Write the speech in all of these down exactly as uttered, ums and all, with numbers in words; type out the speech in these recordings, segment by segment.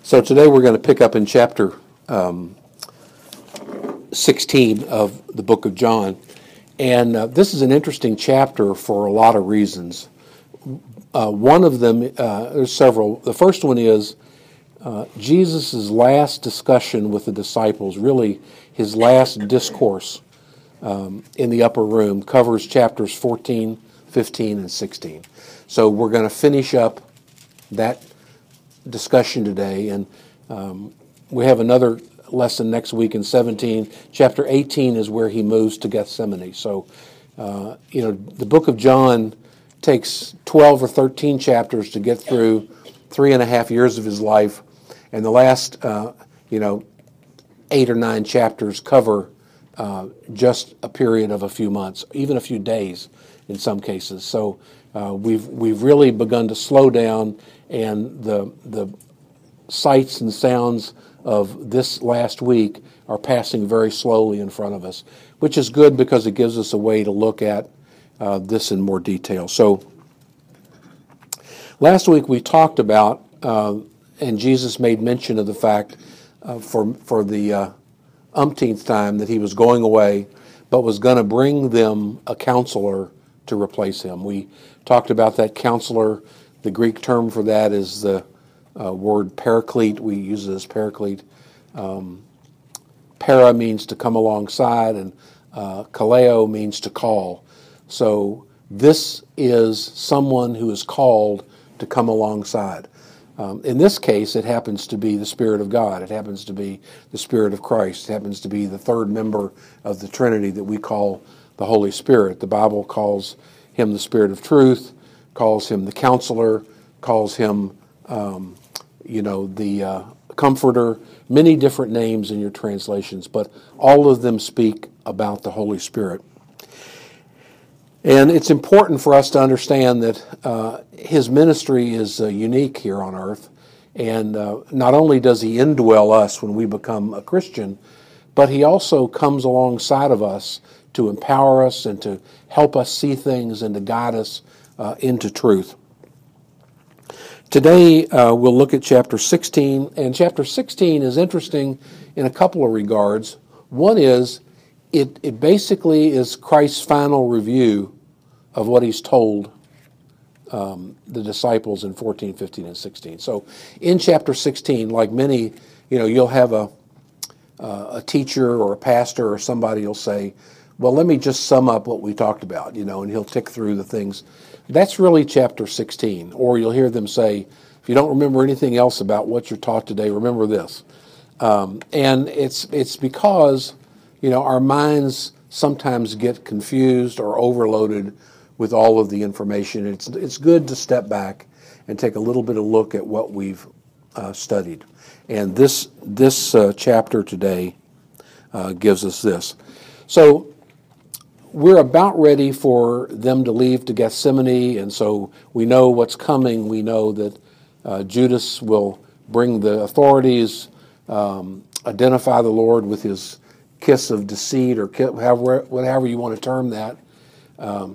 So today we're going to pick up in chapter um, sixteen of the book of John. And uh, this is an interesting chapter for a lot of reasons. Uh, one of them, uh, there's several. The first one is uh, Jesus' last discussion with the disciples, really his last discourse um, in the upper room, covers chapters fourteen, fifteen, and sixteen. So we're going to finish up that discussion today, and um, we have another lesson next week in seventeen. Chapter eighteen is where he moves to Gethsemane. So, uh, you know, the book of John takes twelve or thirteen chapters to get through three and a half years of his life, and the last, uh, you know, eight or nine chapters cover uh, just a period of a few months, even a few days in some cases. So uh, we've we've really begun to slow down, and the the sights and sounds of this last week are passing very slowly in front of us, which is good because it gives us a way to look at uh, this in more detail. So last week we talked about, uh, and Jesus made mention of the fact uh, for, for the uh, umpteenth time that he was going away, but was going to bring them a counselor to replace him. We talked about that counselor. The Greek term for that is the uh, word paraclete. We use it as paraclete. Um, para means to come alongside, and uh, kaleo means to call. So this is someone who is called to come alongside. Um, in this case, it happens to be the Spirit of God. It happens to be the Spirit of Christ. It happens to be the third member of the Trinity that we call the Holy Spirit. The Bible calls him the Spirit of Truth, calls him the Counselor, calls him, um, you know, the uh, Comforter, many different names in your translations, but all of them speak about the Holy Spirit. And it's important for us to understand that uh, his ministry is uh, unique here on earth, and uh, not only does he indwell us when we become a Christian, but he also comes alongside of us to empower us and to help us see things and to guide us uh, into truth. Today uh, we'll look at chapter sixteen, and chapter sixteen is interesting in a couple of regards. One is it, it basically is Christ's final review of what he's told um, the disciples in fourteen, fifteen, and sixteen. So in chapter sixteen, like many, you know, you'll have a, uh, a teacher or a pastor or somebody will say, well, let me just sum up what we talked about, you know, and he'll tick through the things. That's really chapter sixteen. Or you'll hear them say, if you don't remember anything else about what you're taught today, remember this. Um, and it's it's because, you know, our minds sometimes get confused or overloaded with all of the information. It's it's good to step back and take a little bit of look at what we've uh, studied. And this this uh, chapter today uh, gives us this. So we're about ready for them to leave to Gethsemane, and so we know what's coming. We know that uh, Judas will bring the authorities, um, identify the Lord with his kiss of deceit, or however, whatever you want to term that. Um,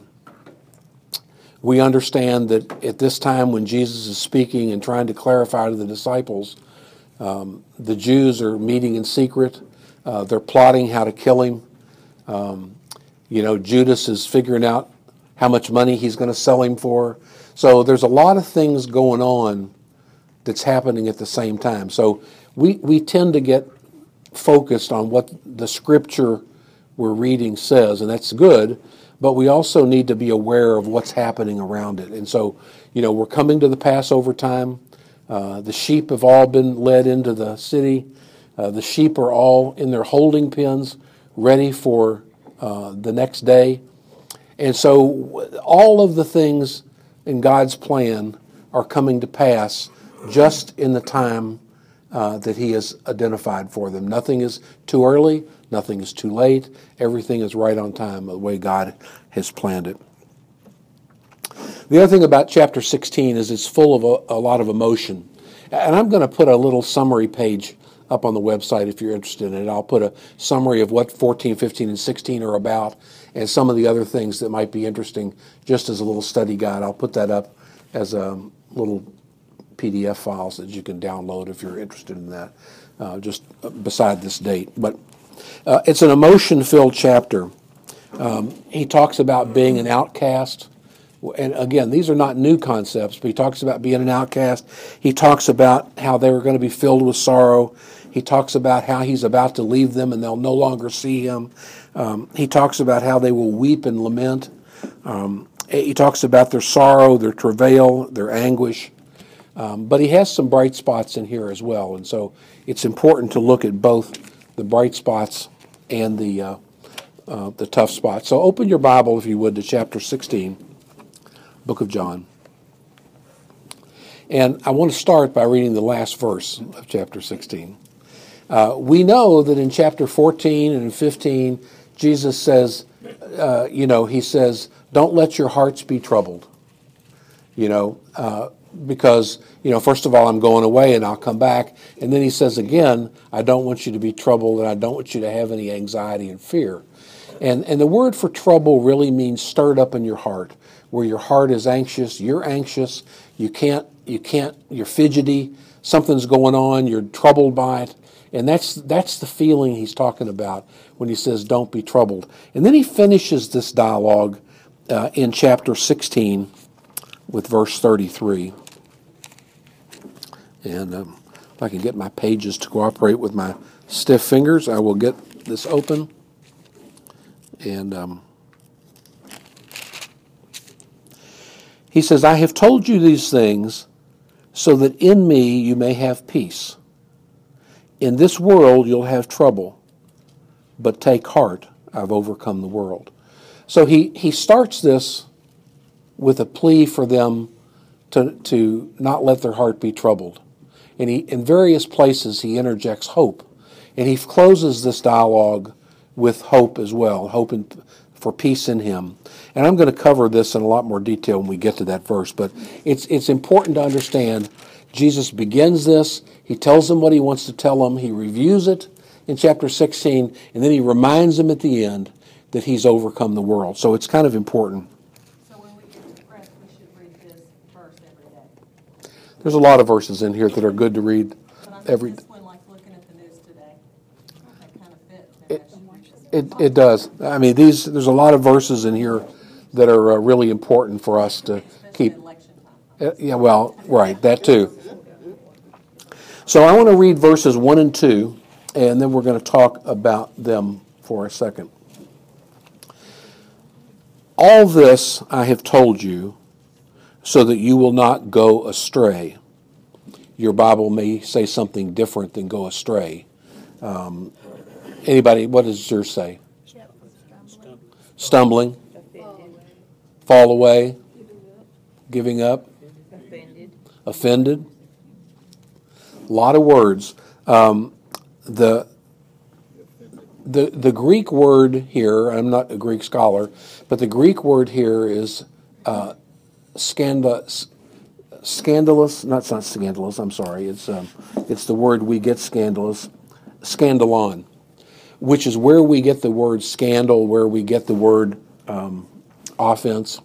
we understand that at this time when Jesus is speaking and trying to clarify to the disciples, um, the Jews are meeting in secret. Uh, they're plotting how to kill him. Um, You know, Judas is figuring out how much money he's going to sell him for. So there's a lot of things going on that's happening at the same time. So we, we tend to get focused on what the scripture we're reading says, and that's good, but we also need to be aware of what's happening around it. And so, you know, we're coming to the Passover time. Uh, the sheep have all been led into the city. Uh, the sheep are all in their holding pens, ready for Uh, the next day. And so all of the things in God's plan are coming to pass just in the time uh, that he has identified for them. Nothing is too early, nothing is too late. Everything is right on time, the way God has planned it. The other thing about chapter sixteen is it's full of a, a lot of emotion. And I'm going to put a little summary page up on the website if you're interested in it. I'll put a summary of what fourteen, fifteen, and sixteen are about, and some of the other things that might be interesting just as a little study guide. I'll put that up as a little P D F files that you can download if you're interested in that, uh, just beside this date. But uh, it's an emotion-filled chapter. Um, he talks about being an outcast. And again, these are not new concepts, but he talks about being an outcast. He talks about how they were going to be filled with sorrow. He talks about how he's about to leave them and they'll no longer see him. Um, he talks about how they will weep and lament. Um, he talks about their sorrow, their travail, their anguish. Um, but he has some bright spots in here as well. And so it's important to look at both the bright spots and the, uh, uh, the tough spots. So open your Bible, if you would, to chapter sixteen. Book of John. And I want to start by reading the last verse of chapter sixteen. Uh, we know that in chapter fourteen and fifteen, Jesus says, uh, you know, he says, don't let your hearts be troubled. You know, uh, because, you know, first of all, I'm going away and I'll come back. And then he says again, I don't want you to be troubled and I don't want you to have any anxiety and fear. And, and the word for trouble really means stirred up in your heart, where your heart is anxious, you're anxious, you can't, you can't, you're fidgety, something's going on, you're troubled by it. And that's, that's the feeling he's talking about when he says, don't be troubled. And then he finishes this dialogue uh, in chapter sixteen with verse thirty-three. And um, if I can get my pages to cooperate with my stiff fingers, I will get this open. And um, he says, I have told you these things so that in me you may have peace. In this world you'll have trouble, but take heart, I've overcome the world. So he, he starts this with a plea for them to, to not let their heart be troubled. And he, in various places he interjects hope. And he closes this dialogue with hope as well, hope in, for peace in him. And I'm going to cover this in a lot more detail when we get to that verse, but it's it's important to understand Jesus begins this, he tells them what he wants to tell them, he reviews it in chapter sixteen, and then he reminds them at the end that he's overcome the world. So it's kind of important. So when we get depressed, we should read this verse every day. There's a lot of verses in here that are good to read But I think every this one, like looking at the news today, that kind of fit. It, it, it does. I mean, these there's a lot of verses in here that are uh, really important for us to Especially keep. election time. Uh, yeah, well, right, that too. So I want to read verses one and two, and then we're going to talk about them for a second. All this I have told you so that you will not go astray. Your Bible may say something different than go astray. Um, anybody, what does yours say? Stumbling. Fall away. Giving up. Offended. Offended. A lot of words. Um, the the the Greek word here, I'm not a Greek scholar, but the Greek word here is uh, scanda, scandalous. Not, it's not scandalous. I'm sorry. It's um, it's the word we get scandalous, scandalon, which is where we get the word scandal, where we get the word um, offense.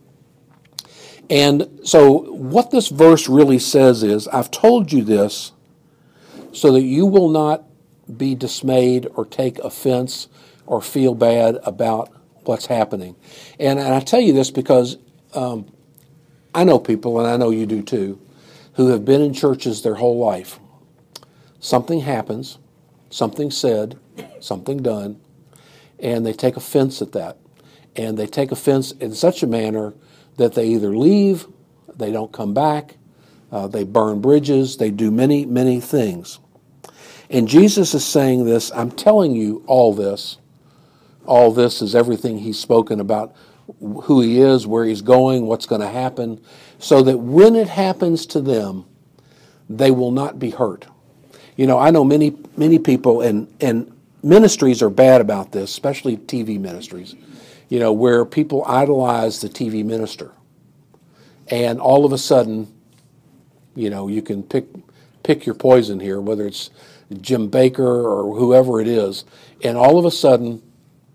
And so what this verse really says is, I've told you this so that you will not be dismayed or take offense or feel bad about what's happening. And, and I tell you this because um, I know people, and I know you do too, who have been in churches their whole life. Something happens, something said, something done, and they take offense at that. And they take offense in such a manner that they either leave, they don't come back, uh, they burn bridges, they do many, many things. And Jesus is saying this, I'm telling you all this. All this is everything he's spoken about, who he is, where he's going, what's going to happen, so that when it happens to them, they will not be hurt. You know, I know many, many people, and, and ministries are bad about this, especially T V ministries, you know, where people idolize the T V minister. And all of a sudden, you know, you can pick pick your poison here, whether it's Jim Bakker or whoever it is, and all of a sudden,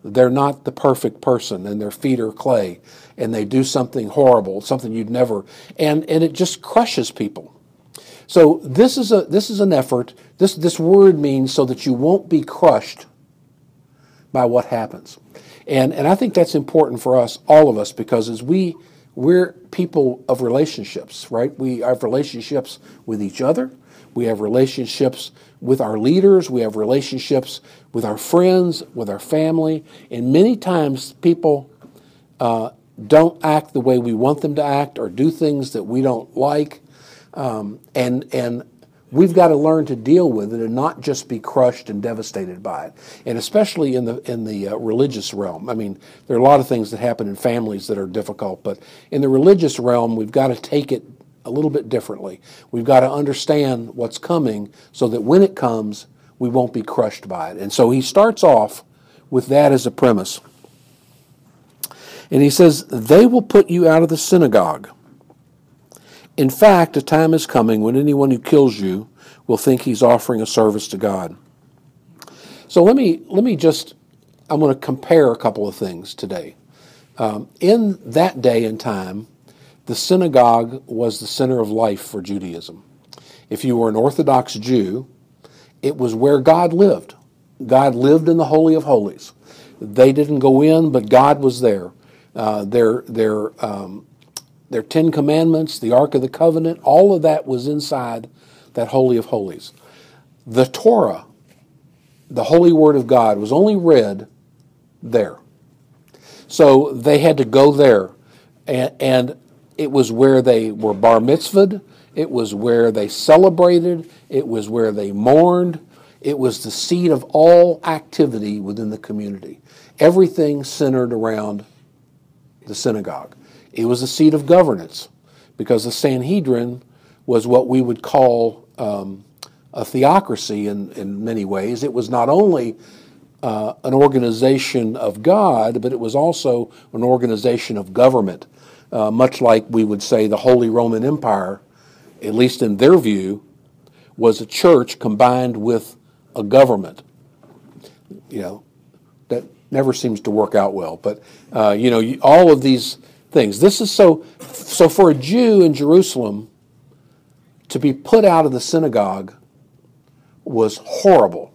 they're not the perfect person, and their feet are clay, and they do something horrible, something you'd never, and, and it just crushes people. So this is a this is an effort. This this word means so that you won't be crushed by what happens. And and I think that's important for us, all of us, because as we we're people of relationships, right? We have relationships with each other. We have relationships with our leaders. We have relationships with our friends, with our family. And many times people uh, don't act the way we want them to act or do things that we don't like. Um, and and we've got to learn to deal with it and not just be crushed and devastated by it. And especially in the in the uh, religious realm. I mean, there are a lot of things that happen in families that are difficult, but in the religious realm, we've got to take it a little bit differently. We've got to understand what's coming so that when it comes, we won't be crushed by it. And so he starts off with that as a premise. And he says, they will put you out of the synagogue. In fact, a time is coming when anyone who kills you will think he's offering a service to God. So let me let me just, I'm going to compare a couple of things today. Um, in that day and time, the synagogue was the center of life for Judaism. If you were an Orthodox Jew, it was where God lived. God lived in the Holy of Holies. They didn't go in, but God was there. Uh, their their um, their Ten Commandments, the Ark of the Covenant, all of that was inside that Holy of Holies. The Torah, the Holy Word of God, was only read there. So they had to go there, and, and it was where they were bar mitzvahed, it was where they celebrated, it was where they mourned, it was the seat of all activity within the community. Everything centered around the synagogue. It was a seat of governance because the Sanhedrin was what we would call um, a theocracy in, in many ways. It was not only uh, an organization of God, but it was also an organization of government, uh, much like we would say the Holy Roman Empire, at least in their view, was a church combined with a government. You know, that never seems to work out well. But, uh, you know, you, all of these things. This is so, so for a Jew in Jerusalem to be put out of the synagogue was horrible.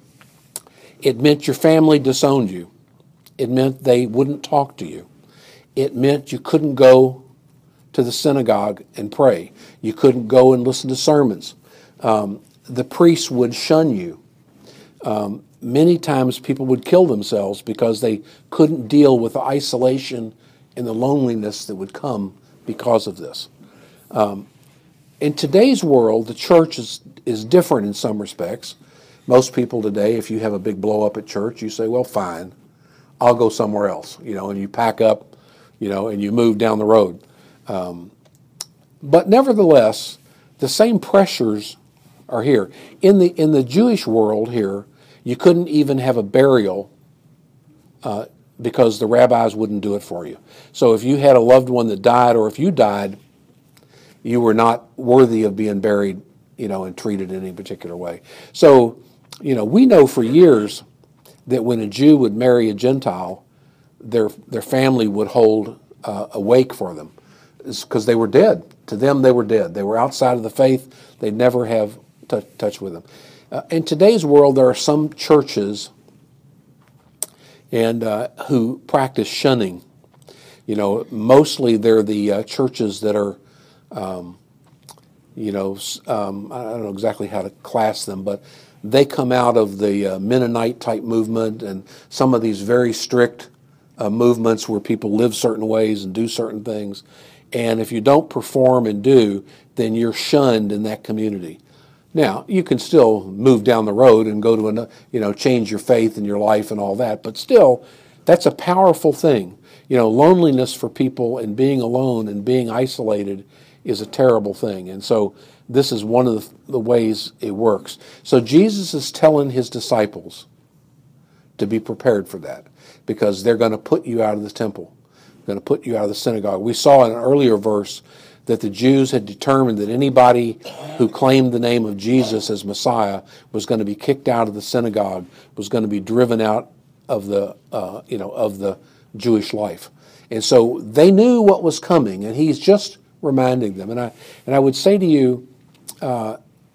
It meant your family disowned you. It meant they wouldn't talk to you. It meant you couldn't go to the synagogue and pray. You couldn't go and listen to sermons. Um, the priests would shun you. Um, many times people would kill themselves because they couldn't deal with the isolation and the loneliness that would come because of this. Um, in today's world, the church is, is different in some respects. Most people today, if you have a big blow up at church, you say, well, fine, I'll go somewhere else, you know, and you pack up, you know, and you move down the road. Um, but nevertheless, the same pressures are here. In the in the Jewish world here, you couldn't even have a burial uh, because the rabbis wouldn't do it for you. So if you had a loved one that died, or if you died, you were not worthy of being buried, you know, and treated in any particular way. So, you know, we know for years that when a Jew would marry a Gentile, their their family would hold uh, a wake for them, because they were dead. To them, they were dead. They were outside of the faith. They'd never have t- touch with them. Uh, in today's world, there are some churches and uh, who practice shunning. You know, mostly they're the uh, churches that are, um, you know, um, I don't know exactly how to class them, but they come out of the uh, Mennonite type movement and some of these very strict uh, movements where people live certain ways and do certain things. And if you don't perform and do, then you're shunned in that community. Now, you can still move down the road and go to, a, you know, change your faith and your life and all that, but still, that's a powerful thing. You know, loneliness for people and being alone and being isolated is a terrible thing. And so this is one of the, the ways it works. So Jesus is telling his disciples to be prepared for that, because they're going to put you out of the temple, going to put you out of the synagogue. We saw in an earlier verse that the Jews had determined that anybody who claimed the name of Jesus as Messiah was going to be kicked out of the synagogue, was going to be driven out of the uh, you know of the Jewish life. And so they knew what was coming, and he's just reminding them. And I and I would say to you, uh,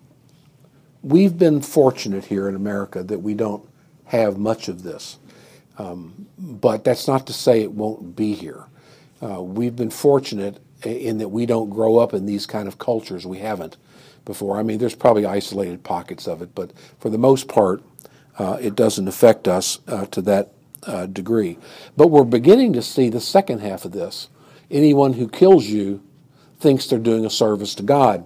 we've been fortunate here in America that we don't have much of this. Um, but that's not to say it won't be here. Uh, we've been fortunate in that we don't grow up in these kind of cultures. We haven't before. I mean, there's probably isolated pockets of it, but for the most part, uh, it doesn't affect us uh, to that uh, degree. But we're beginning to see the second half of this. Anyone who kills you thinks they're doing a service to God.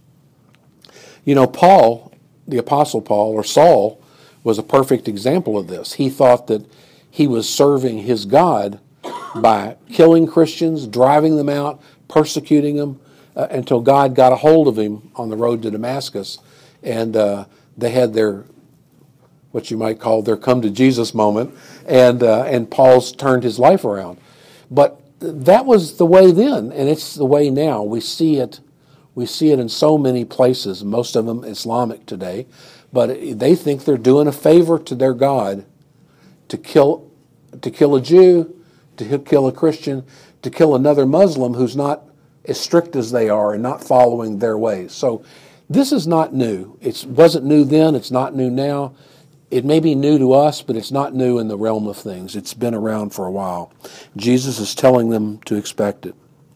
You know, Paul, the Apostle Paul, or Saul, was a perfect example of this. He thought that he was serving his God by killing Christians, driving them out, persecuting them, uh, until God got a hold of him on the road to Damascus, and uh, they had their, what you might call their come to Jesus moment, and uh, and Paul's turned his life around. But that was the way then, and it's the way now. We see it, we see it in so many places. Most of them Islamic today, but they think they're doing a favor to their God to kill, to kill a Jew, to kill a Christian, to kill another Muslim who's not as strict as they are and not following their ways. So this is not new. It wasn't new then. It's not new now. It may be new to us, but it's not new in the realm of things. It's been around for a while. Jesus is telling them to expect it.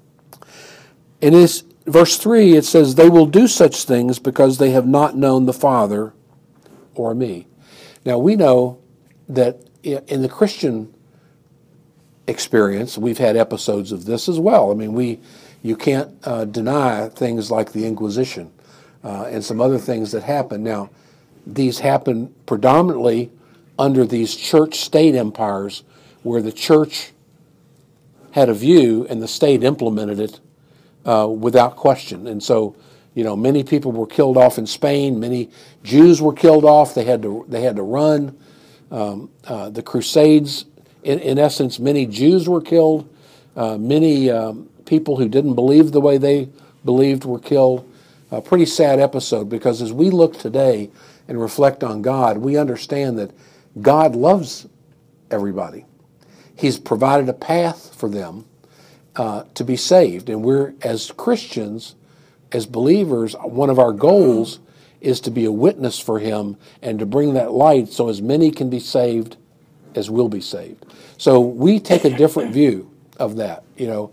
In his, verse three, it says, they will do such things because they have not known the Father or me. Now we know that in the Christian experience, we've had episodes of this as well. I mean, we you can't uh, deny things like the Inquisition uh, and some other things that happen. Now, these happen predominantly under these church-state empires where the church had a view and the state implemented it uh, without question. And so, you know, many people were killed off in Spain. Many Jews were killed off. They had to they had to run. Um, uh, the Crusades, in, in essence, many Jews were killed. Uh, many um, people who didn't believe the way they believed were killed. A pretty sad episode, because as we look today and reflect on God, we understand that God loves everybody. He's provided a path for them uh, to be saved. And we're, as Christians, as believers, one of our goals is to be a witness for Him and to bring that light so as many can be saved as will be saved. So we take a different view of that. You know,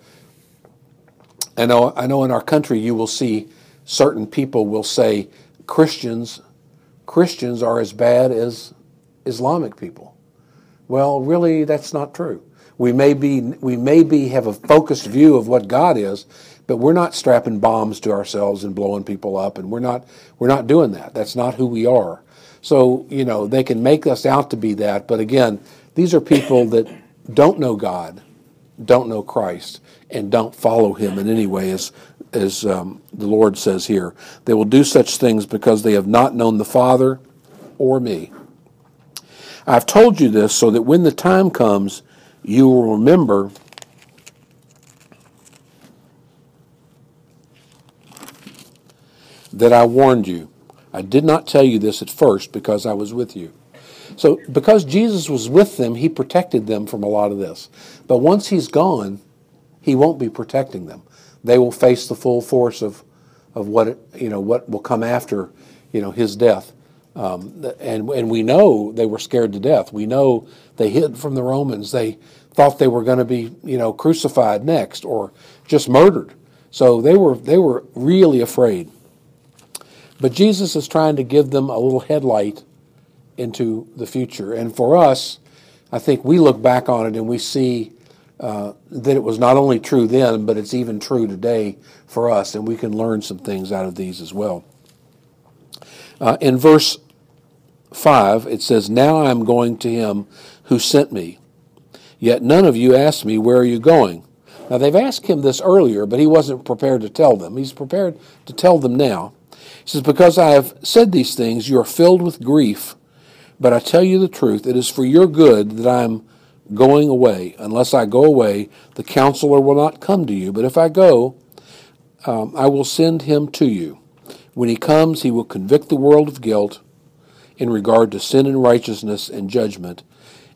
I know, I know in our country you will see certain people will say Christians, Christians are as bad as Islamic people. Well, really, that's not true. We may be, we may be have a focused view of what God is, but we're not strapping bombs to ourselves and blowing people up, and we're not, we're not doing that. That's not who we are. So, you know, they can make us out to be that, but again, these are people that don't know God, don't know Christ, and don't follow Him in any way, as, as um, the Lord says here. They will do such things because they have not known the Father or me. I've told you this so that when the time comes, you will remember that I warned you. I did not tell you this at first because I was with you. So because Jesus was with them, He protected them from a lot of this. But once He's gone, He won't be protecting them. They will face the full force of, of what it, you know, what will come after, you know, His death. Um, and and we know they were scared to death. We know they hid from the Romans. They thought they were going to be, you know, crucified next or just murdered. So they were they were really afraid. But Jesus is trying to give them a little headlight into the future. And for us, I think we look back on it and we see uh, that it was not only true then, but it's even true today for us. And we can learn some things out of these as well. Uh, in verse five, it says, now I am going to Him who sent me. Yet none of you asked me, where are you going? Now they've asked Him this earlier, but He wasn't prepared to tell them. He's prepared to tell them now. He says, because I have said these things, you are filled with grief. But I tell you the truth, it is for your good that I am going away. Unless I go away, the Counselor will not come to you. But if I go, um, I will send Him to you. When He comes, He will convict the world of guilt in regard to sin and righteousness and judgment.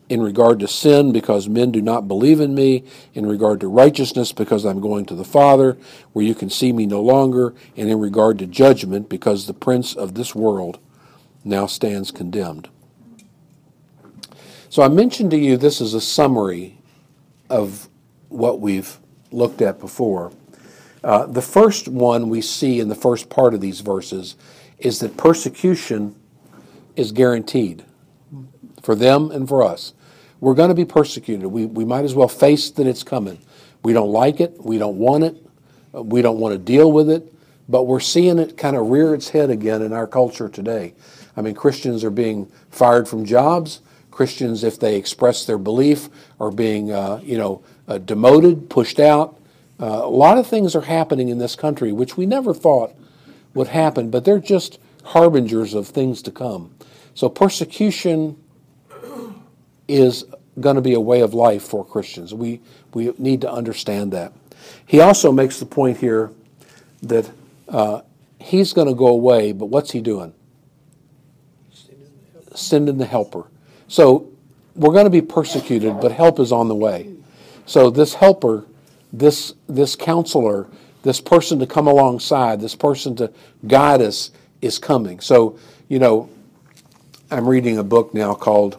in regard to sin, because men do not believe in me, in regard to righteousness, because I'm going to the Father, where you can see me no longer, and in regard to judgment, because the prince of this world now stands condemned. So I mentioned to you this is a summary of what we've looked at before. Uh, the first one we see in the first part of these verses is that persecution is guaranteed for them and for us. We're going to be persecuted. We, we might as well face that it's coming. We don't like it. We don't want it. We don't want to deal with it. But we're seeing it kind of rear its head again in our culture today. I mean, Christians are being fired from jobs. Christians, if they express their belief, are being, uh, you know, uh, demoted, pushed out. Uh, a lot of things are happening in this country, which we never thought would happen, but they're just harbingers of things to come. So persecution is going to be a way of life for Christians. We we need to understand that. He also makes the point here that uh, he's going to go away, but what's he doing? Sending the helper. So we're going to be persecuted, but help is on the way. So this helper, this this counselor, this person to come alongside, this person to guide us is coming. So, you know, I'm reading a book now called,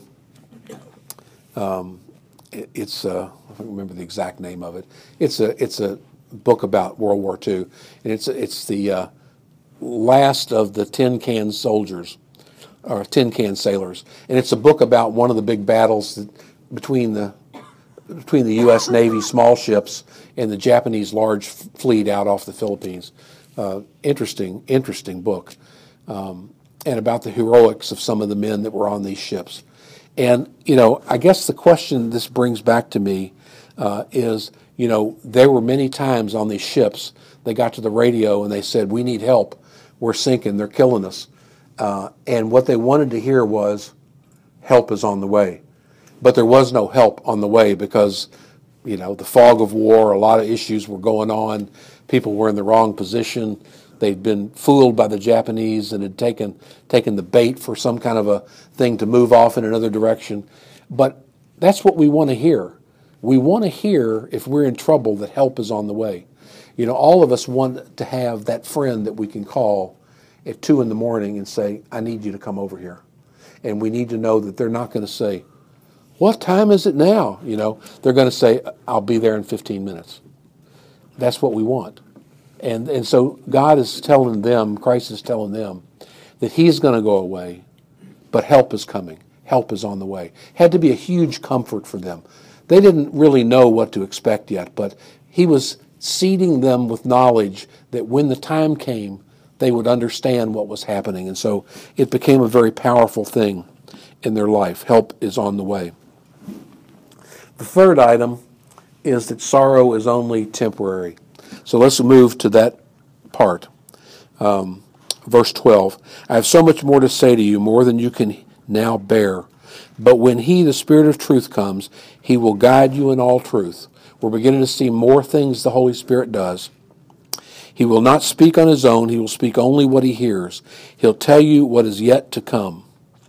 um, it, it's, uh, I don't remember the exact name of it. It's a it's a book about World War Two, and it's it's the uh, last of the tin can soldiers, or tin can sailors, and it's a book about one of the big battles that, between the between the U S Navy small ships and the Japanese large fleet out off the Philippines. Uh, interesting, interesting book, um, and about the heroics of some of the men that were on these ships. And, you know, I guess the question this brings back to me uh, is, you know, there were many times on these ships, they got to the radio and they said, we need help, we're sinking, they're killing us. Uh, and what they wanted to hear was, help is on the way. But there was no help on the way because, you know, the fog of war, a lot of issues were going on. People were in the wrong position. They'd been fooled by the Japanese and had taken taken the bait for some kind of a thing to move off in another direction. But that's what we want to hear. We want to hear, if we're in trouble, that help is on the way. You know, all of us want to have that friend that we can call at two in the morning and say, I need you to come over here. And we need to know that they're not going to say, what time is it now? You know, they're going to say, I'll be there in fifteen minutes. That's what we want. And and so God is telling them, Christ is telling them, that he's going to go away, but help is coming. Help is on the way. Had to be a huge comfort for them. They didn't really know what to expect yet, but he was seeding them with knowledge that when the time came, they would understand what was happening. And so it became a very powerful thing in their life. Help is on the way. The third item is that sorrow is only temporary. So let's move to that part. Um, verse twelve, I have so much more to say to you, more than you can now bear. But when he, the Spirit of truth, comes, he will guide you in all truth. We're beginning to see more things the Holy Spirit does. He will not speak on his own. He will speak only what he hears. He'll tell you what is yet to come.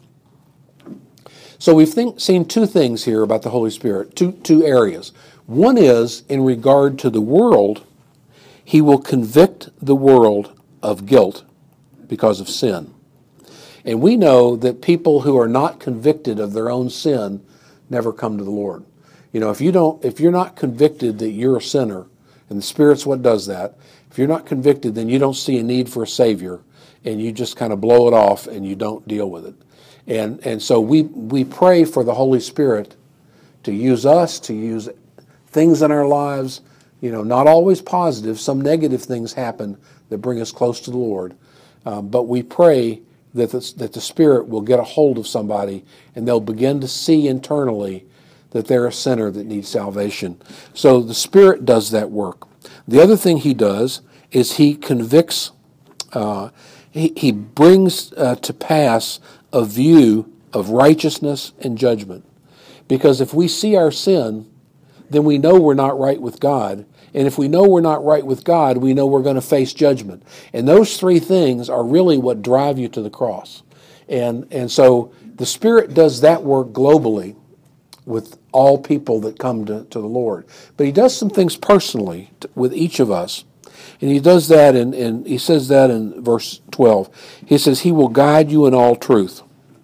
So we've think, seen two things here about the Holy Spirit, two, two areas. One is in regard to the world, he will convict the world of guilt because of sin. And we know that people who are not convicted of their own sin never come to the Lord. You know, if you don't, if you're not convicted that you're a sinner, and the Spirit's what does that, if you're not convicted, then you don't see a need for a Savior, and you just kind of blow it off and you don't deal with it. And and so we we pray for the Holy Spirit to use us, to use things in our lives, you know, not always positive. Some negative things happen that bring us close to the Lord. Um, but we pray that the, that the Spirit will get a hold of somebody and they'll begin to see internally that they're a sinner that needs salvation. So the Spirit does that work. The other thing he does is he convicts, uh, he, he brings uh, to pass a view of righteousness and judgment. Because if we see our sin, then we know we're not right with God. And if we know we're not right with God, we know we're going to face judgment. And those three things are really what drive you to the cross. And, and so the Spirit does that work globally. with all people that come to, to the Lord. But he does some things personally to, with each of us. And he does that, in, in, he says that in verse twelve. He says, he will guide you in all truth.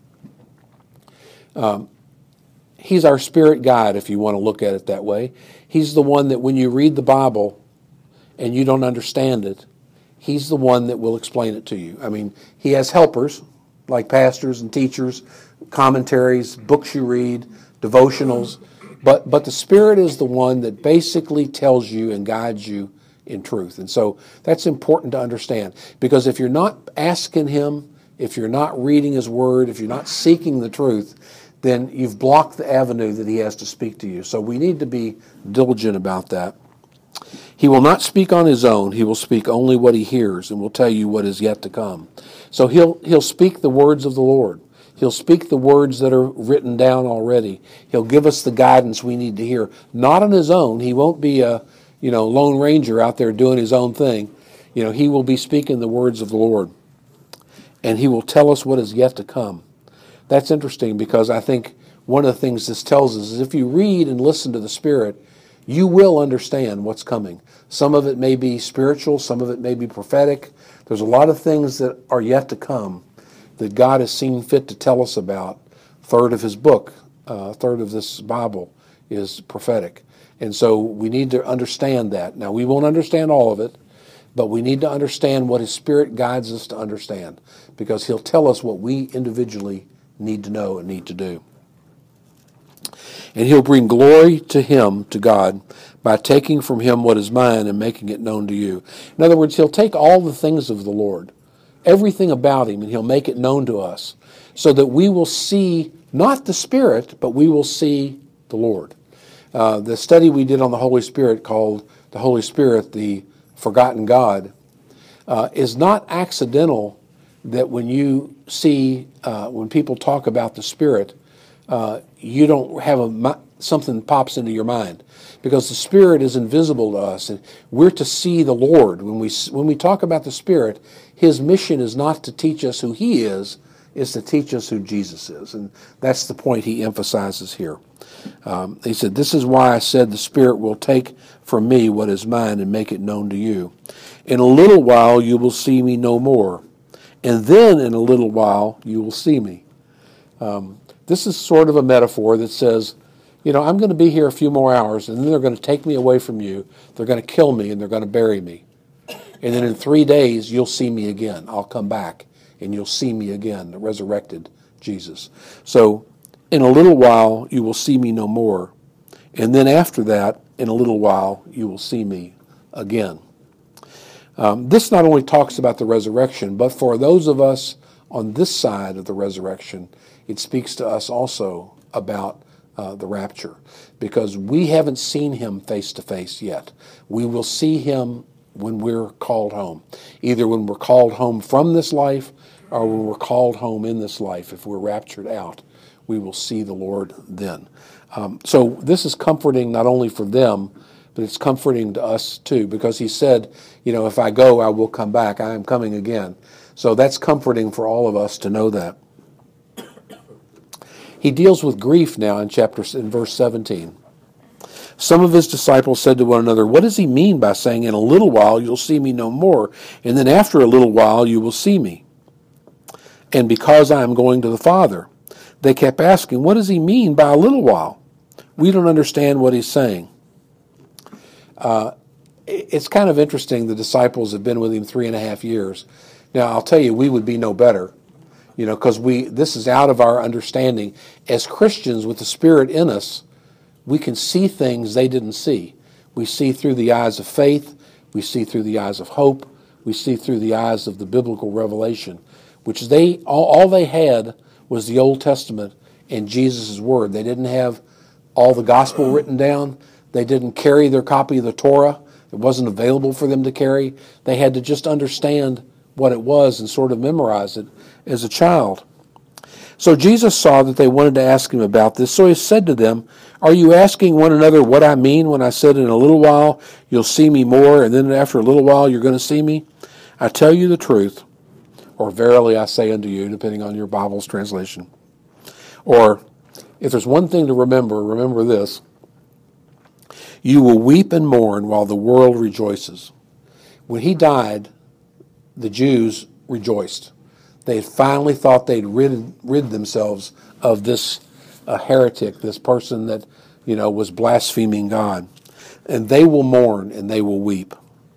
Um, he's our spirit guide, if you want to look at it that way. He's the one that when you read the Bible and you don't understand it, he's the one that will explain it to you. I mean, he has helpers, like pastors and teachers, commentaries, books you read, devotionals. But, but the Spirit is the one that basically tells you and guides you in truth. And so that's important to understand, because if you're not asking him, if you're not reading his word, if you're not seeking the truth, then you've blocked the avenue that he has to speak to you. So we need to be diligent about that. He will not speak on his own. He will speak only what he hears and will tell you what is yet to come. So he'll he'll speak the words of the Lord. He'll speak the words that are written down already. He'll give us the guidance we need to hear. Not on his own. He won't be a you know, Lone Ranger out there doing his own thing. You know, he will be speaking the words of the Lord. And he will tell us what is yet to come. That's interesting, because I think one of the things this tells us is if you read and listen to the Spirit, you will understand what's coming. Some of it may be spiritual, some of it may be prophetic. There's a lot of things that are yet to come that God has seen fit to tell us about. A third of his book, a uh, third of this Bible is prophetic. And so we need to understand that. Now, we won't understand all of it, but we need to understand what his Spirit guides us to understand, because he'll tell us what we individually need to know and need to do. And he'll bring glory to him, to God, by taking from him what is mine and making it known to you. In other words, he'll take all the things of the Lord, everything about him, and he'll make it known to us, so that we will see not the Spirit, but we will see the Lord. Uh, the study we did on the Holy Spirit, called The Holy Spirit, the Forgotten God, uh, is not accidental that when you see, uh, when people talk about the Spirit, uh, you don't have a something pops into your mind, because the Spirit is invisible to us, and we're to see the Lord. When we, when we talk about the Spirit, his mission is not to teach us who he is, is to teach us who Jesus is. And that's the point he emphasizes here. Um, he said, this is why I said the Spirit will take from me what is mine and make it known to you. In a little while you will see me no more, and then in a little while you will see me. Um, this is sort of a metaphor that says, you know, I'm going to be here a few more hours, and then they're going to take me away from you. They're going to kill me, and they're going to bury me. And then in three days, you'll see me again. I'll come back, and you'll see me again, the resurrected Jesus. So in a little while, you will see me no more. And then after that, in a little while, you will see me again. Um, this not only talks about the resurrection, but for those of us on this side of the resurrection, it speaks to us also about uh, the rapture, because we haven't seen him face to face yet. We will see him when we're called home, either when we're called home from this life or when we're called home in this life. If we're raptured out, we will see the Lord then. Um, so this is comforting not only for them, but it's comforting to us too, because he said, you know, if I go, I will come back. I am coming again. So that's comforting for all of us to know that. He deals with grief now in chapter in verse seventeen. Some of his disciples said to one another, what does he mean by saying, in a little while you'll see me no more, and then after a little while you will see me? And because I am going to the Father. They kept asking, what does he mean by a little while? We don't understand what he's saying. Uh, it's kind of interesting. The disciples have been with him three and a half years. Now, I'll tell you, we would be no better, you know, because we this is out of our understanding. As Christians with the Spirit in us, we can see things they didn't see. We see through the eyes of faith. We see through the eyes of hope. We see through the eyes of the biblical revelation, which they all, all they had was the Old Testament and Jesus' Word. They didn't have all the gospel written down. They didn't carry their copy of the Torah. It wasn't available for them to carry. They had to just understand what it was and sort of memorize it as a child. So Jesus saw that they wanted to ask him about this, so he said to them, are you asking one another what I mean when I said in a little while you'll see me more, and then after a little while you're going to see me? I tell you the truth, or verily I say unto you, depending on your Bible's translation. Or, if there's one thing to remember, remember this. You will weep and mourn while the world rejoices. When he died, the Jews rejoiced. They had finally thought they'd rid, rid themselves of this uh, heretic, this person that, you know, was blaspheming God. And they will mourn and they will weep.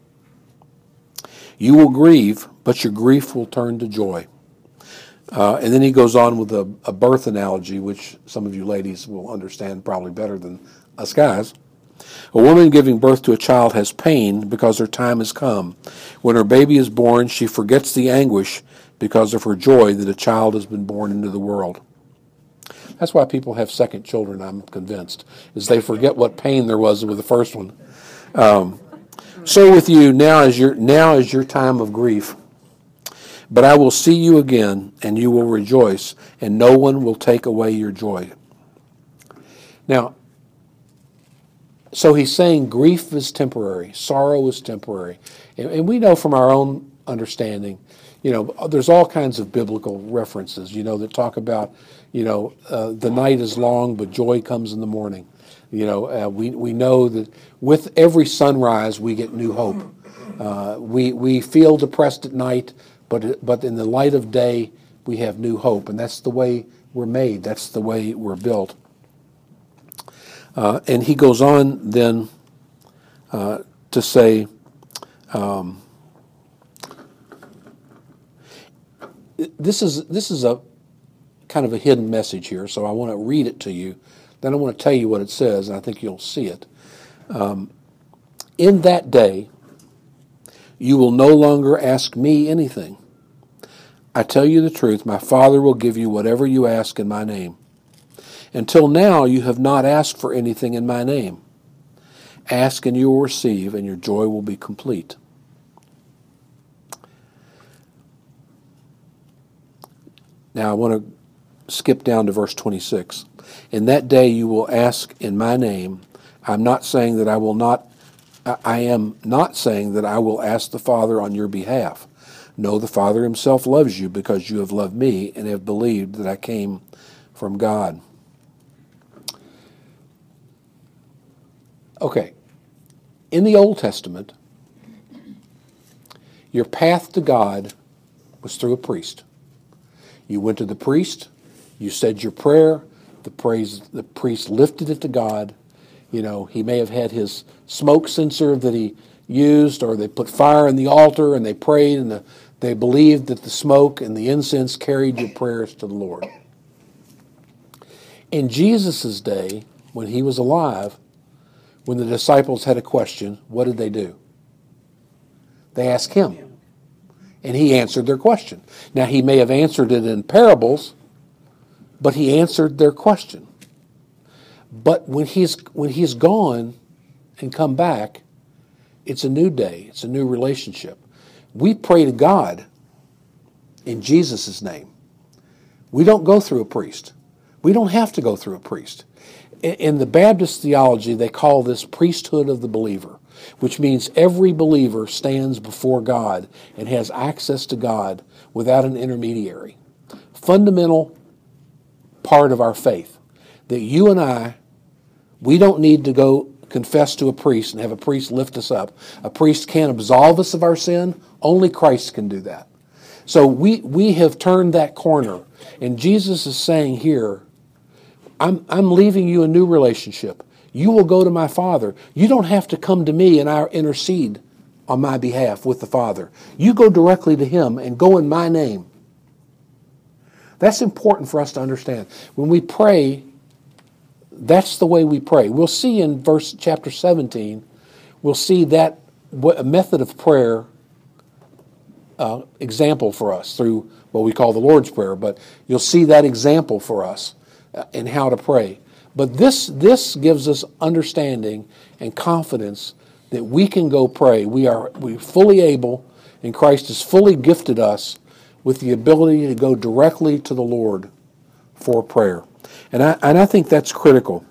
You will grieve, but your grief will turn to joy. Uh, and then he goes on with a, a birth analogy, which some of you ladies will understand probably better than us guys. A woman giving birth to a child has pain because her time has come. When her baby is born, she forgets the anguish because of her joy that a child has been born into the world. That's why people have second children, I'm convinced, is they forget what pain there was with the first one. Um, so with you, now is your now is your time of grief. But I will see you again, and you will rejoice, and no one will take away your joy. Now, so he's saying grief is temporary, sorrow is temporary. And, and we know from our own understanding, you know, there's all kinds of biblical references, you know, that talk about, you know, uh, the night is long, but joy comes in the morning. You know, uh, we, we know that with every sunrise, we get new hope. Uh, we, we feel depressed at night, but, but in the light of day, we have new hope. And that's the way we're made. That's the way we're built. Uh, and he goes on then uh, to say, um, this is this is a kind of a hidden message here, so I want to read it to you. Then I want to tell you what it says, and I think you'll see it. Um, in that day, you will no longer ask me anything. I tell you the truth, my Father will give you whatever you ask in my name. Until now, you have not asked for anything in my name. Ask and you will receive, and your joy will be complete. Now, I want to skip down to verse twenty-six. In that day you will ask in my name. I'm not saying that I will not, I am not saying that I will ask the Father on your behalf. No, the Father himself loves you because you have loved me and have believed that I came from God. Okay, in the Old Testament, your path to God was through a priest. You went to the priest, you said your prayer, the praise, the priest lifted it to God. You know, he may have had his smoke censer that he used, or they put fire in the altar and they prayed, and the, they believed that the smoke and the incense carried your prayers to the Lord. In Jesus' day, when he was alive, when the disciples had a question, what did they do? They asked him, and he answered their question. Now, he may have answered it in parables, but he answered their question. But when he's when he's gone and come back, it's a new day. It's a new relationship. We pray to God in Jesus' name. We don't go through a priest. We don't have to go through a priest. In the Baptist theology, they call this priesthood of the believer, which means every believer stands before God and has access to God without an intermediary. Fundamental part of our faith, that you and I, we don't need to go confess to a priest and have a priest lift us up. A priest can't absolve us of our sin. Only Christ can do that. So we, we have turned that corner. And Jesus is saying here, I'm, I'm leaving you a new relationship. You will go to my Father. You don't have to come to me and I intercede on my behalf with the Father. You go directly to him and go in my name. That's important for us to understand. When we pray, that's the way we pray. We'll see in verse chapter seventeen, we'll see that a method of prayer uh, example for us through what we call the Lord's Prayer. But you'll see that example for us in how to pray. But this this gives us understanding and confidence that we can go pray. We are we're fully able, and Christ has fully gifted us with the ability to go directly to the Lord for prayer. And I and I think that's critical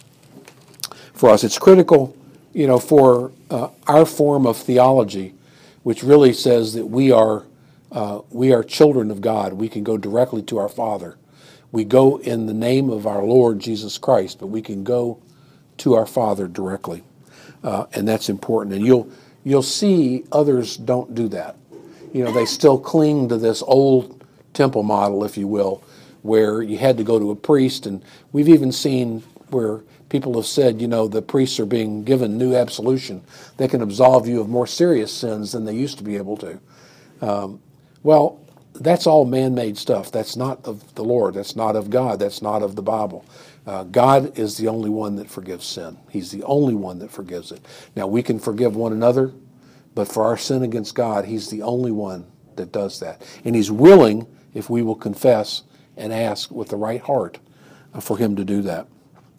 for us. It's critical, you know, for uh, our form of theology, which really says that we are uh, we are children of God. We can go directly to our Father We go in the name of our Lord Jesus Christ, but we can go to our Father directly, uh, and that's important. And you'll you'll see others don't do that. You know, they still cling to this old temple model, if you will, where you had to go to a priest, and we've even seen where people have said, you know, the priests are being given new absolution. They can absolve you of more serious sins than they used to be able to. Um, well, that's all man-made stuff. That's not of the Lord. That's not of God. That's not of the Bible. Uh, God is the only one that forgives sin. He's the only one that forgives it. Now, we can forgive one another, but for our sin against God, He's the only one that does that. And He's willing, if we will confess and ask with the right heart, uh, for Him to do that.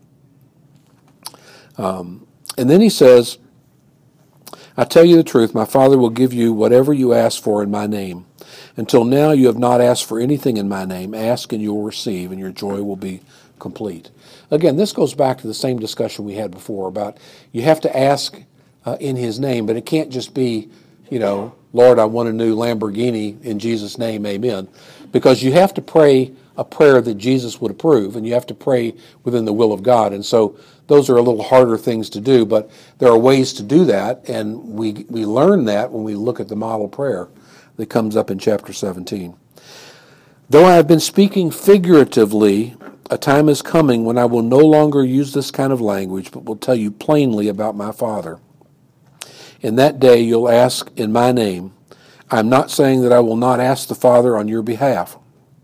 Um, and then He says, I tell you the truth, my Father will give you whatever you ask for in my name. Until now you have not asked for anything in my name. Ask and you will receive, and your joy will be complete. Again, this goes back to the same discussion we had before about you have to ask uh, in His name, but it can't just be, you know, Lord, I want a new Lamborghini in Jesus' name, amen. Because you have to pray a prayer that Jesus would approve, and you have to pray within the will of God. And so those are a little harder things to do, but there are ways to do that, and we we learn that when we look at the model prayer that comes up in chapter seventeen. Though I have been speaking figuratively, a time is coming when I will no longer use this kind of language, but will tell you plainly about my Father. In that day you'll ask in my name. I'm not saying that I will not ask the Father on your behalf.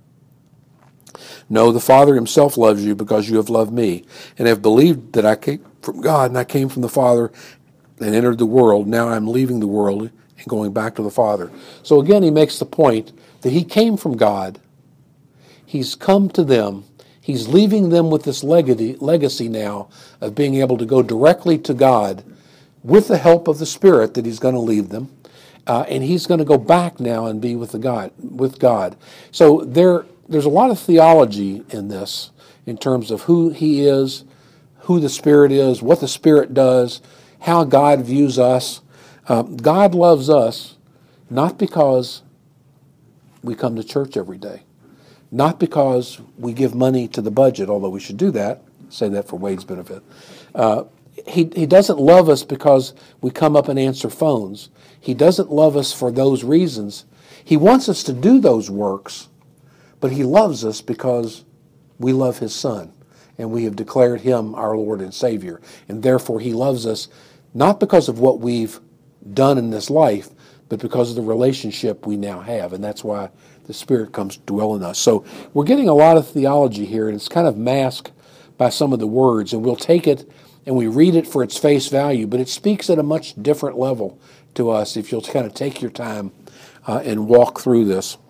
No, the Father Himself loves you because you have loved me, and have believed that I came from God, and I came from the Father and entered the world. Now I'm leaving the world and going back to the Father. So again, He makes the point that He came from God. He's come to them. He's leaving them with this legacy, legacy now of being able to go directly to God with the help of the Spirit that He's going to leave them. Uh, and He's going to go back now and be with the God, with God. So there, there's a lot of theology in this in terms of who He is, who the Spirit is, what the Spirit does, how God views us. Uh, God loves us not because we come to church every day, not because we give money to the budget, although we should do that, say that for Wade's benefit. Uh, he, he doesn't love us because we come up and answer phones. He doesn't love us for those reasons. He wants us to do those works, but He loves us because we love His Son, and we have declared Him our Lord and Savior. And therefore He loves us not because of what we've done in this life, but because of the relationship we now have. And that's why the Spirit comes to dwell in us. So we're getting a lot of theology here, and it's kind of masked by some of the words, and we'll take it and we read it for its face value, but it speaks at a much different level to us if you'll kind of take your time uh, and walk through this.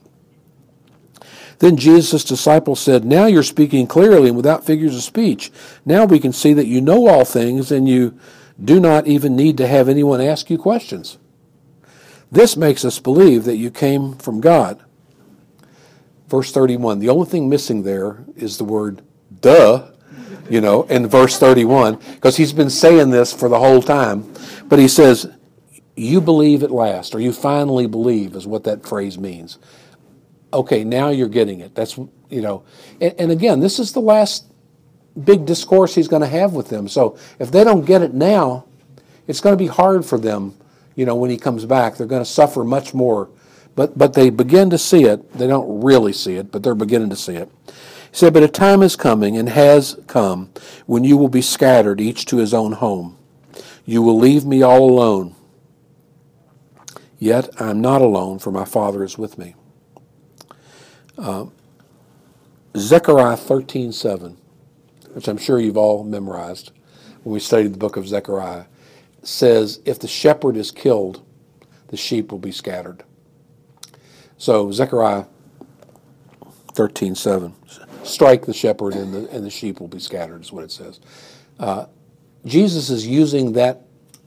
Then Jesus' disciples said, now you're speaking clearly and without figures of speech. Now we can see that you know all things, and you do not even need to have anyone ask you questions. This makes us believe that you came from God. Verse thirty-one, the only thing missing there is the word duh, you know, in verse thirty-one, because He's been saying this for the whole time. But He says, you believe at last, or you finally believe is what that phrase means. Okay, now you're getting it. That's, you know, and, and again, this is the last big discourse He's going to have with them. So if they don't get it now, it's going to be hard for them, you know, when He comes back. They're going to suffer much more. But but they begin to see it. They don't really see it, but they're beginning to see it. He said, but a time is coming and has come when you will be scattered, each to his own home. You will leave me all alone. Yet I am not alone, for my Father is with me. Uh, Zechariah thirteen seven, which I'm sure you've all memorized when we studied the book of Zechariah, says, if the shepherd is killed, the sheep will be scattered. So Zechariah thirteen seven, strike the shepherd and the, and the sheep will be scattered is what it says. Uh, Jesus is using that,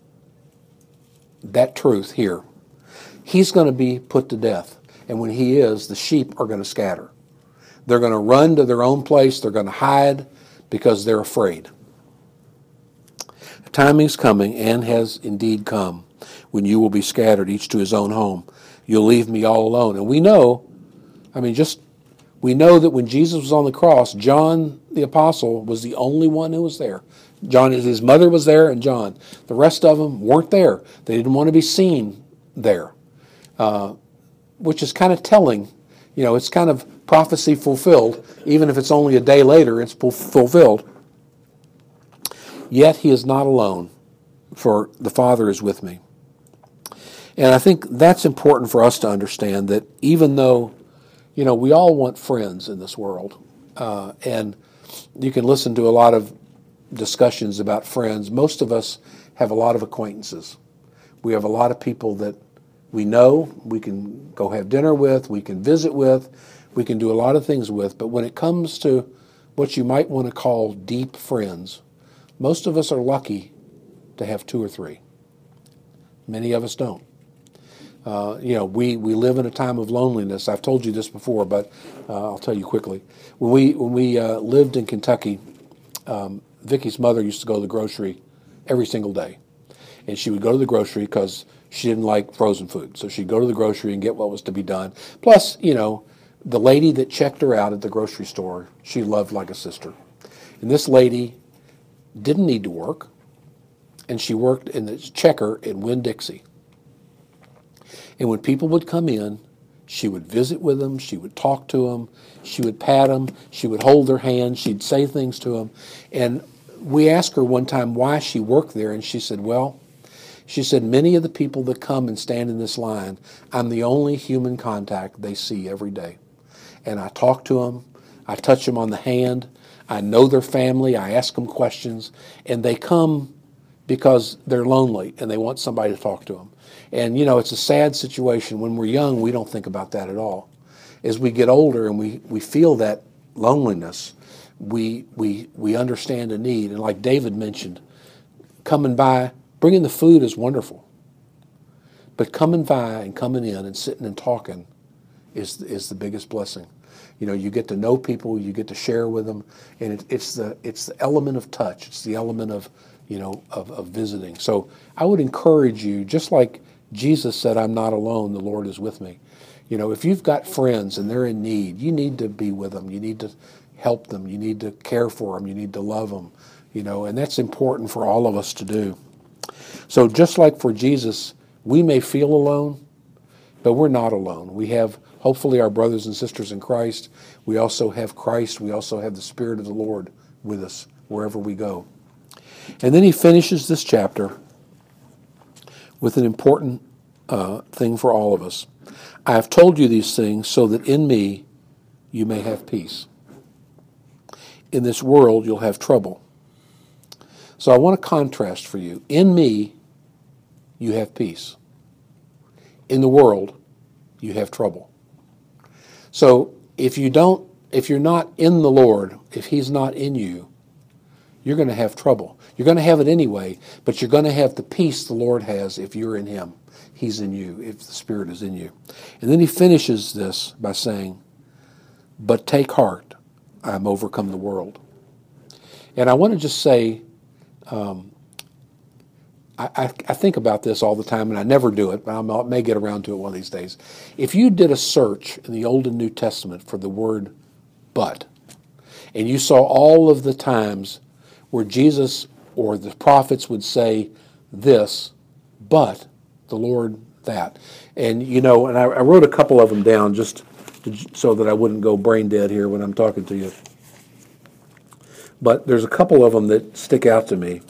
that truth here. He's going to be put to death. And when He is, the sheep are going to scatter. They're going to run to their own place. They're going to hide because they're afraid. The time is coming, and has indeed come, when you will be scattered, each to his own home. You'll leave me all alone. And we know, I mean, just We know that when Jesus was on the cross, John the apostle was the only one who was there. John, his mother was there, and John. The rest of them weren't there. They didn't want to be seen there, uh, which is kind of telling. You know, it's kind of prophecy fulfilled. Even if it's only a day later, it's fulfilled. Yet he is not alone, for the Father is with me. And I think that's important for us to understand, that even though, you know, we all want friends in this world, uh, and you can listen to a lot of discussions about friends. Most of us have a lot of acquaintances. We have a lot of people that we know, we can go have dinner with, we can visit with, we can do a lot of things with. But when it comes to what you might want to call deep friends, most of us are lucky to have two or three. Many of us don't. Uh, you know, we, we live in a time of loneliness. I've told you this before, but uh, I'll tell you quickly. When we when we uh, lived in Kentucky, um, Vicky's mother used to go to the grocery every single day, and she would go to the grocery because she didn't like frozen food. So she'd go to the grocery and get what was to be done. Plus, you know, the lady that checked her out at the grocery store, she loved like a sister. And this lady didn't need to work, and she worked in the checker in Winn-Dixie. And when people would come in, she would visit with them, she would talk to them, she would pat them, she would hold their hand, she'd say things to them. And we asked her one time why she worked there, and she said, well, she said, many of the people that come and stand in this line, I'm the only human contact they see every day. And I talk to them, I touch them on the hand, I know their family, I ask them questions, and they come because they're lonely and they want somebody to talk to them. And, you know, it's a sad situation. When we're young, we don't think about that at all. As we get older and we, we feel that loneliness, we, we, we understand a need. And like David mentioned, coming by, bringing the food is wonderful. But coming by and coming in and sitting and talking is, is the biggest blessing. You know, you get to know people, you get to share with them, and it, it's the it's the element of touch. It's the element of, you know, of, of visiting. So I would encourage you, just like Jesus said, I'm not alone, the Lord is with me. You know, if you've got friends and they're in need, you need to be with them. You need to help them. You need to care for them. You need to love them. You know, and that's important for all of us to do. So just like for Jesus, we may feel alone, but we're not alone. We have, hopefully, our brothers and sisters in Christ. We also have Christ. We also have the Spirit of the Lord with us wherever we go. And then he finishes this chapter with an important uh, thing for all of us. I have told you these things so that in me you may have peace. In this world you'll have trouble. So I want to contrast for you. In me you have peace. In the world you have trouble. So if you don't, if you're not in the Lord, if he's not in you, you're going to have trouble. You're going to have it anyway, but you're going to have the peace the Lord has if you're in him. He's in you, if the Spirit is in you. And then he finishes this by saying, but take heart, I am overcome the world. And I want to just say, um, I, I, I think about this all the time, and I never do it, but I may get around to it one of these days. If you did a search in the Old and New Testament for the word but, and you saw all of the times where Jesus or the prophets would say this, but the Lord that. And, you know, and I, I wrote a couple of them down just to, so that I wouldn't go brain dead here when I'm talking to you. But there's a couple of them that stick out to me.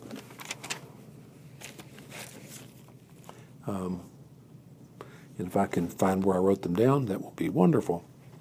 Um, and if I can find where I wrote them down, that will be wonderful.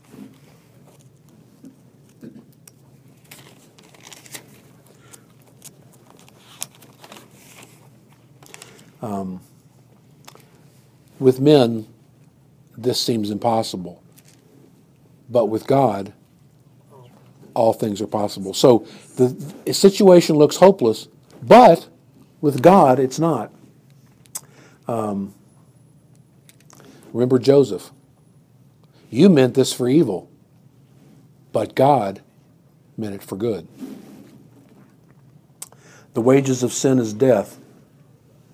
Um, with men, this seems impossible. But with God, all things are possible. So the, the situation looks hopeless, but with God, it's not. Um, remember Joseph. You meant this for evil, but God meant it for good. The wages of sin is death,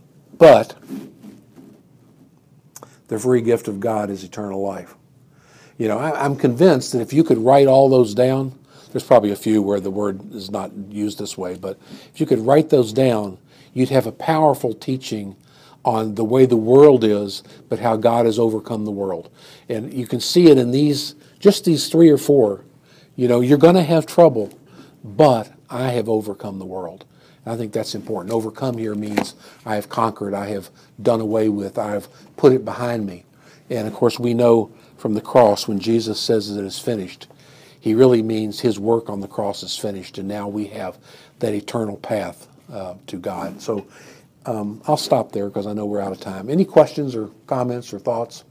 but the free gift of God is eternal life. You know, I, I'm convinced that if you could write all those down, there's probably a few where the word is not used this way, but if you could write those down, you'd have a powerful teaching on the way the world is, but how God has overcome the world. And you can see it in these, just these three or four. You know, you're going to have trouble, but I have overcome the world. And I think that's important. Overcome here means I have conquered, I have done away with, I have put it behind me. And of course, we know from the cross when Jesus says that it is finished, he really means his work on the cross is finished, and now we have that eternal path uh, to God. So um, I'll stop there because I know we're out of time. Any questions or comments or thoughts?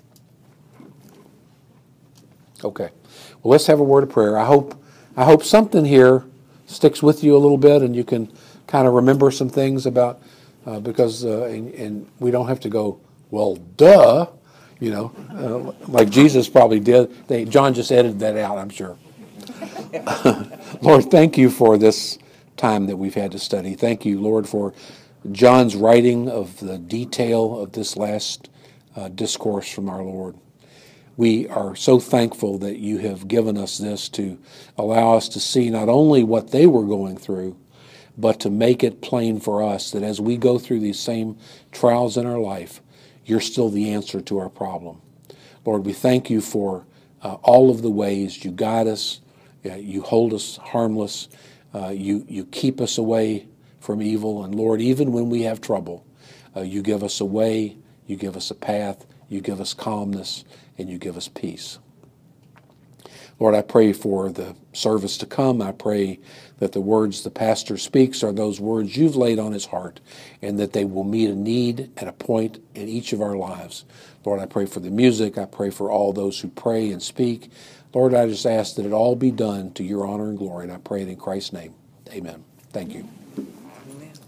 Okay. Well, let's have a word of prayer. I hope I hope something here sticks with you a little bit, and you can kind of remember some things about uh, because uh, and, and we don't have to go, well, duh. You know, uh, like Jesus probably did. They, John just edited that out, I'm sure. Lord, thank you for this time that we've had to study. Thank you, Lord, for John's writing of the detail of this last uh, discourse from our Lord. We are so thankful that you have given us this to allow us to see not only what they were going through, but to make it plain for us that as we go through these same trials in our life, you're still the answer to our problem. Lord, we thank you for uh, all of the ways you guide us, uh, you hold us harmless, uh, you, you keep us away from evil. And Lord, even when we have trouble, uh, you give us a way, you give us a path, you give us calmness, and you give us peace. Lord, I pray for the service to come. I pray that the words the pastor speaks are those words you've laid on his heart, and that they will meet a need and a point in each of our lives. Lord, I pray for the music. I pray for all those who pray and speak. Lord, I just ask that it all be done to your honor and glory, and I pray it in Christ's name. Amen. Thank you.